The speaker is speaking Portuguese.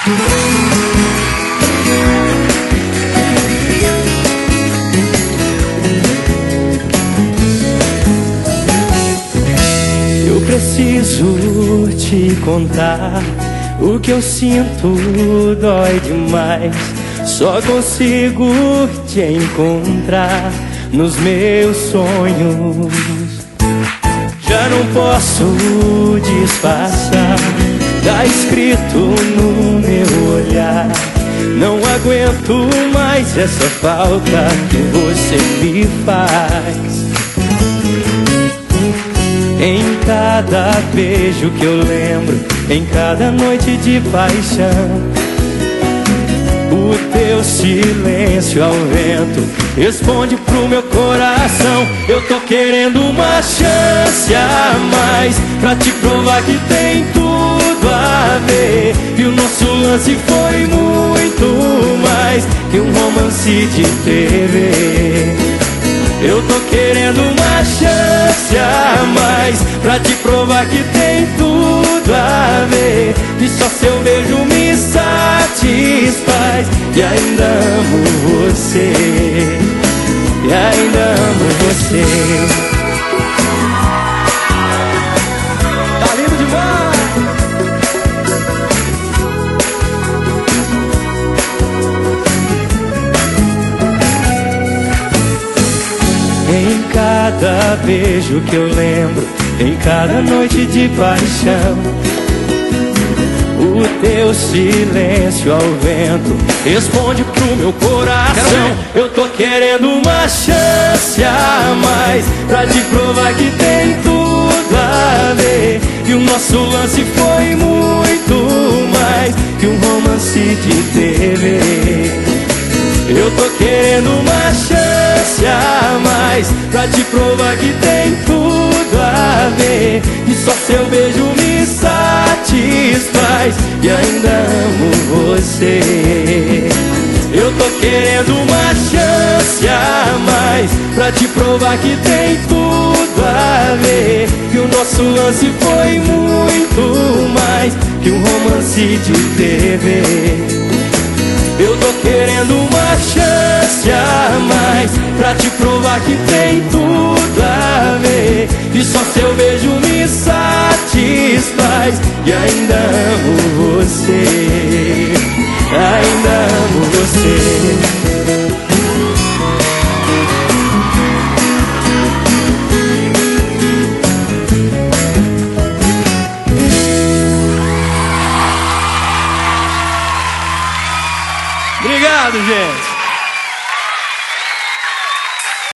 Eu preciso te contar o que eu sinto, dói demais. Só consigo te encontrar nos meus sonhos. Já não posso disfarçar, tá escrito no meu olhar. Não aguento mais essa falta que você me faz. Em cada beijo que eu lembro, em cada noite de paixão, o teu silêncio ao vento responde pro meu coração. Eu tô querendo uma chance a mais pra te provar que tem tudo a ver. E o nosso lance foi muito mais que um romance de TV. Eu tô querendo uma chance a mais pra te provar que tem tudo a ver. E só seu beijo me satisfaz. E ainda amo você, e ainda amo você. Tá lindo demais! Em cada beijo que eu lembro, em cada noite de paixão, o teu silêncio ao vento responde pro meu coração. Eu tô querendo uma chance a mais pra te provar que tem tudo a ver. E o nosso lance foi muito mais que um romance de TV. Eu tô querendo uma chance a mais pra te provar que tem tudo a ver. E só seu beijo me satisfaz. E ainda amo você. Eu tô querendo uma chance a mais pra te provar que tem tudo a ver. E o nosso lance foi muito mais que um romance de TV. Eu tô querendo uma chance a mais pra te provar que tem tudo a ver. E só seu beijo me satisfaz. E ainda amo você, ainda amo você. Obrigado, gente.